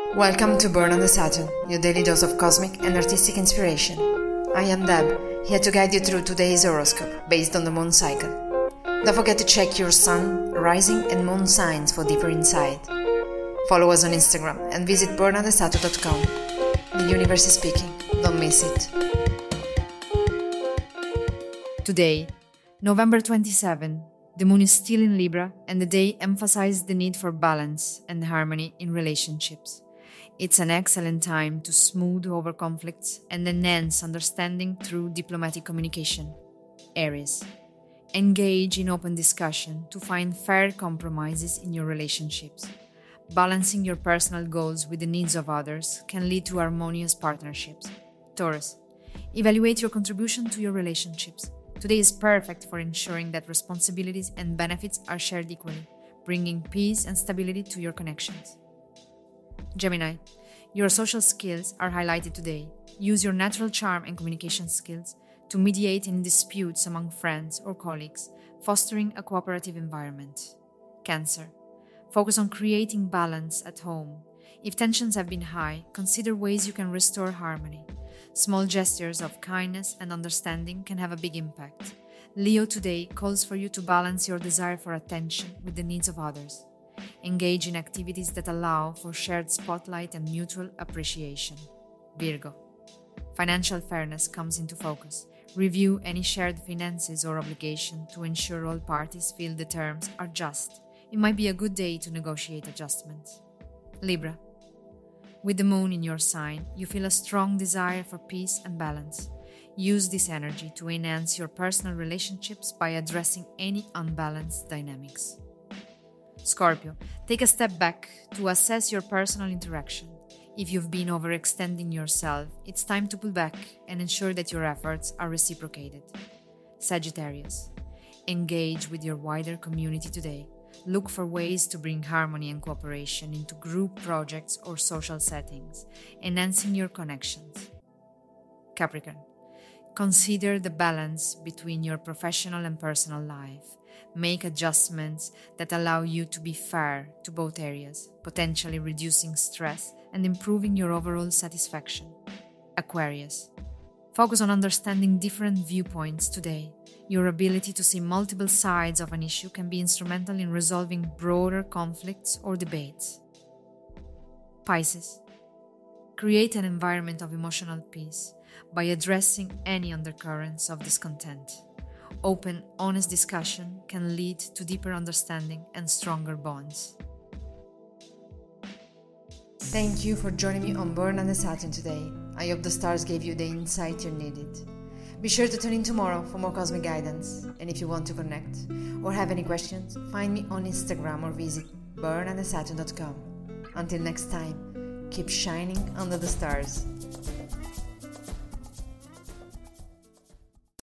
Welcome to Burn on the Saturn, your daily dose of cosmic and artistic inspiration. I am Deb, here to guide you through today's horoscope based on the moon cycle. Don't forget to check your sun, rising and moon signs for deeper insight. Follow us on Instagram and visit burnonthesaturn.com. The universe is speaking, don't miss it. Today, November 27, the moon is still in Libra and the day emphasizes the need for balance and harmony in relationships. It's an excellent time to smooth over conflicts and enhance understanding through diplomatic communication. Aries. Engage in open discussion to find fair compromises in your relationships. Balancing your personal goals with the needs of others can lead to harmonious partnerships. Taurus. Evaluate your contribution to your relationships. Today is perfect for ensuring that responsibilities and benefits are shared equally, bringing peace and stability to your connections. Gemini, your social skills are highlighted today. Use your natural charm and communication skills to mediate in disputes among friends or colleagues, fostering a cooperative environment. Cancer, focus on creating balance at home. If tensions have been high, consider ways you can restore harmony. Small gestures of kindness and understanding can have a big impact. Leo today calls for you to balance your desire for attention with the needs of others. Engage in activities that allow for shared spotlight and mutual appreciation. Virgo. Financial fairness comes into focus. Review any shared finances or obligation to ensure all parties feel the terms are just. It might be a good day to negotiate adjustments. Libra. With the moon in your sign, you feel a strong desire for peace and balance. Use this energy to enhance your personal relationships by addressing any unbalanced dynamics. Scorpio, take a step back to assess your personal interaction. If you've been overextending yourself, it's time to pull back and ensure that your efforts are reciprocated. Sagittarius, engage with your wider community today. Look for ways to bring harmony and cooperation into group projects or social settings, enhancing your connections. Capricorn, consider the balance between your professional and personal life. Make adjustments that allow you to be fair to both areas, potentially reducing stress and improving your overall satisfaction. Aquarius, focus on understanding different viewpoints today. Your ability to see multiple sides of an issue can be instrumental in resolving broader conflicts or debates. Pisces, create an environment of emotional peace by addressing any undercurrents of discontent. Open, honest discussion can lead to deeper understanding and stronger bonds. Thank you for joining me on Burn on the Saturn today. I hope the stars gave you the insight you needed. Be sure to tune in tomorrow for more cosmic guidance. And if you want to connect or have any questions, find me on Instagram or visit burnonthesaturn.com. Until next time, keep shining under the stars.